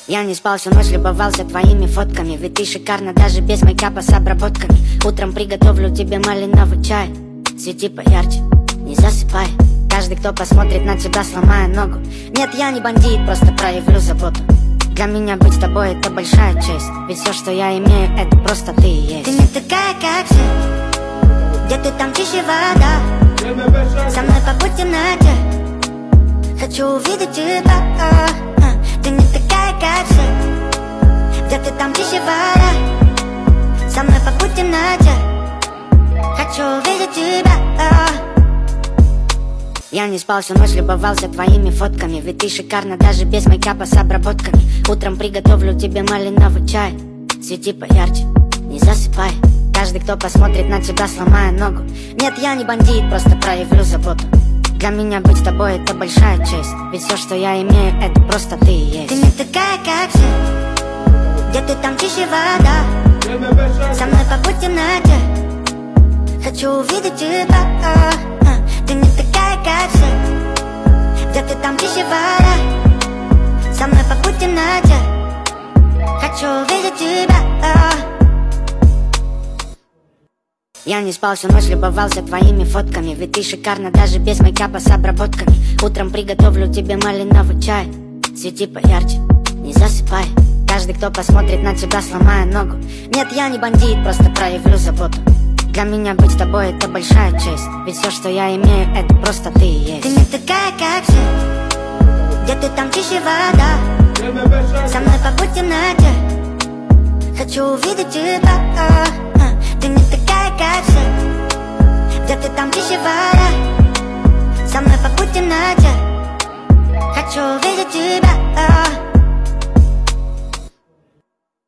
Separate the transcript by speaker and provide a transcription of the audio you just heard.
Speaker 1: Я не спал всю ночь, любовался твоими фотками. Ведь ты шикарна даже без мейкапа с обработками. Утром приготовлю тебе малиновый чай. Свети поярче, не засыпай. Каждый, кто посмотрит на тебя, сломая ногу. Нет, я не бандит, просто проявлю заботу. Для меня быть с тобой — это большая честь. Ведь все, что я имею, это просто ты и есть. Ты не такая, как все. Где ты, там чище вода. Со мной побудь в темноте. Хочу увидеть тебя. Ты не такая, как все. Где ты, там чище вода. Со мной побудь в темноте. Хочу увидеть тебя. Я не спал всю ночь, любовался твоими фотками. Ведь ты шикарна даже без мейкапа с обработками. Утром приготовлю тебе малиновый чай. Свети поярче, не засыпай. Каждый, кто посмотрит на тебя, сломая ногу. Нет, я не бандит, просто проявлю заботу. Для меня быть с тобой — это большая честь. Ведь все, что я имею, это просто ты и есть. Ты не такая, как все. Где ты, там чище вода. Со мной побудь в темноте. Хочу увидеть тебя. Ты не такая, как все. Где ты, там чище вода. Со мной побудь в темноте. Хочу увидеть тебя. Я не спал всю ночь, любовался твоими фотками. Ведь ты шикарна даже без мейкапа с обработками. Утром приготовлю тебе малиновый чай. Свети поярче, не засыпай. Каждый, кто посмотрит на тебя, сломая ногу. Нет, я не бандит, просто проявлю заботу. Для меня быть с тобой — это большая честь. Ведь все, что я имею, это просто ты и есть. Ты не такая, как все. Где ты, там чище вода. Со мной побудь в темноте. Хочу увидеть тебя. Ты не такая, как все. Где ты, там чище вода. Со мной побудь в темноте. Хочу увидеть тебя.